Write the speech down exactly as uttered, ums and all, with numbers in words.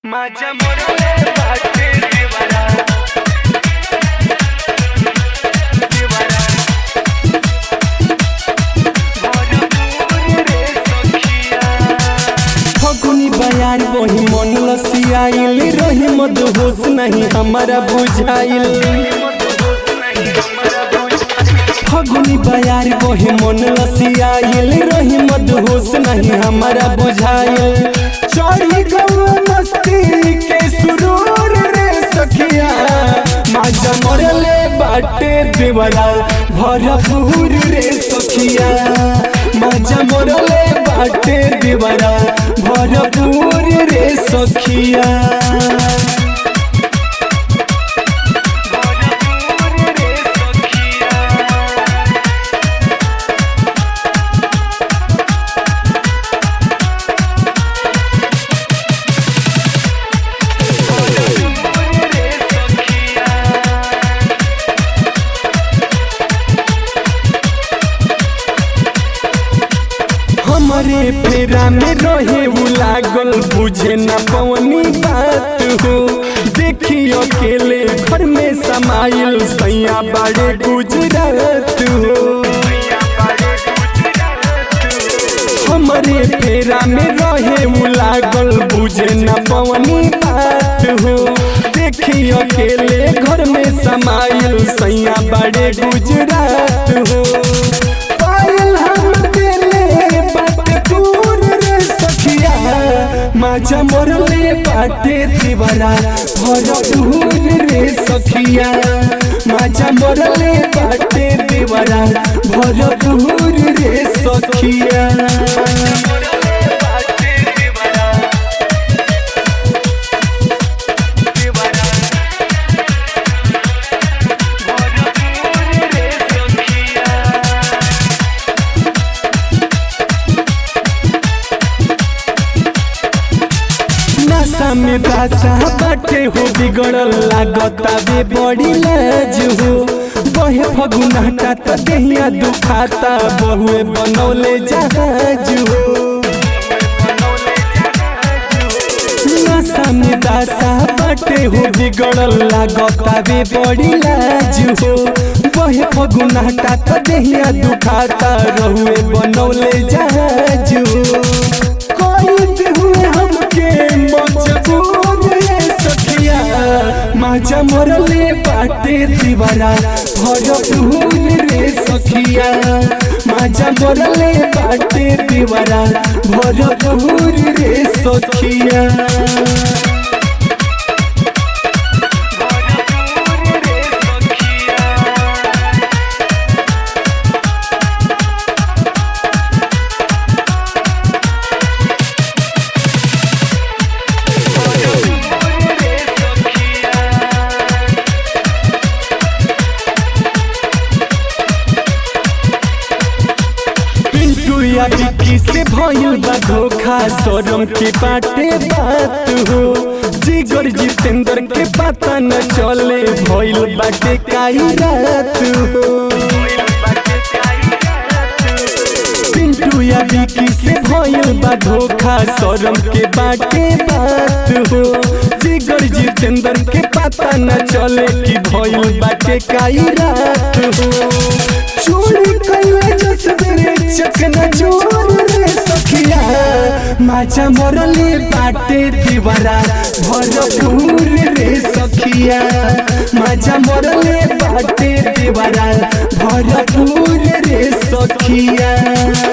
माझ्या मोरले बाटे देवारा देवारा भरपूर रे सखिया फगुनी बयार वही मन लसियाइल रही मदहोश नहीं हमारा बुझाइल। फगुनी बयार वही मन लसियाइल रही मदहोश नहीं हमारा बुझाइल। चढ़ी गौ मस्ती के सुरूर रे सखिया माजा मरले बाटे देवरा भरपूर रे सखिया माजा मरले बाटे देवरा भरपूर रे सखिया। हमारे फेरा में रहे वो लागल बुझे न पवनी बात हो। देखी अकेले घर में समाइल सैया बड़े गुजरात हो। हमारे फेरा में रहे वो लागल बुझे न पवनी बात हो। देखी अकेले घर में समाइल सैया बड़े गुजरात हो। माजा मरले बाटे देवरा भरपूर रे सखिया माजा मरले बाटे देवरा भरपूर रे सखिया। नशा में दासा बाटे हो बिगड़ल लागता बे बड़ी लाज हो। बहे फगुनाटा त देहिया दुखाता बहुए बनौले जहाज हो। नशा में दासा बाटे हो बिगड़ल लागता बे बड़ी लाज हो। बहे फगुनाटा त देहिया दुखाता रहुए बनौले जहाज हो। माजा मरले बाटे देवरा भरपूर रे सखिया माजा मरले बाटे देवरा भरपूर रे सखिया। बिक्की से भइल बा धोखा शरम के बाटे बात हो। जिगर जितेंद्र के पता न चले भइल बाटे काई रात हो। पिंटू या बिक्की से भइल बा धोखा शरम के बाटे बात हो। जिगर जितेंद्र के पता न चले कि भइल बाटे काई रात हो। चोरी कइले जसबरे चकना चोर रे सखिया माजा मरले बाटे देवरा भरपूर रे सखिया माजा मरले बाटे देवरा भरपूर रे सखिया।